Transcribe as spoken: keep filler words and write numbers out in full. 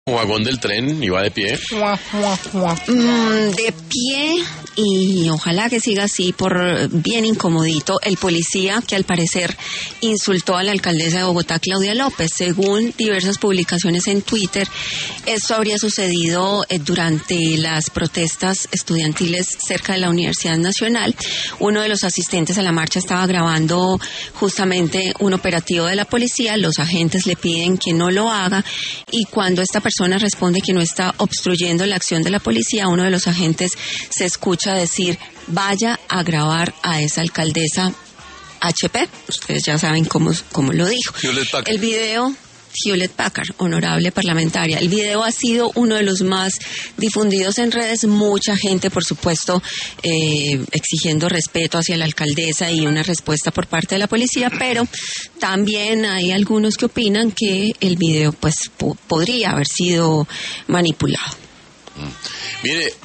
Vagón del tren iba de pie. Mm, de pie, y ojalá que siga así, por bien incomodito, el policía que al parecer insultó a la alcaldesa de Bogotá, Claudia López. Según diversas publicaciones en Twitter, esto habría sucedido eh, durante las protestas estudiantiles cerca de la Universidad Nacional. Uno de los asistentes a la marcha estaba grabando justamente un operativo de la policía. Los agentes le piden que no lo haga, y cuando esta persona responde que no está obstruyendo la acción de la policía, uno de los agentes se escucha decir: vaya a grabar a esa alcaldesa H P. Ustedes ya saben cómo, cómo lo dijo. El video, Hewlett Packard, honorable parlamentaria. El video ha sido uno de los más difundidos en redes. Mucha gente, por supuesto, eh, exigiendo respeto hacia la alcaldesa y una respuesta por parte de la policía, pero también hay algunos que opinan que el video pues po- podría haber sido manipulado. Mm. Mire,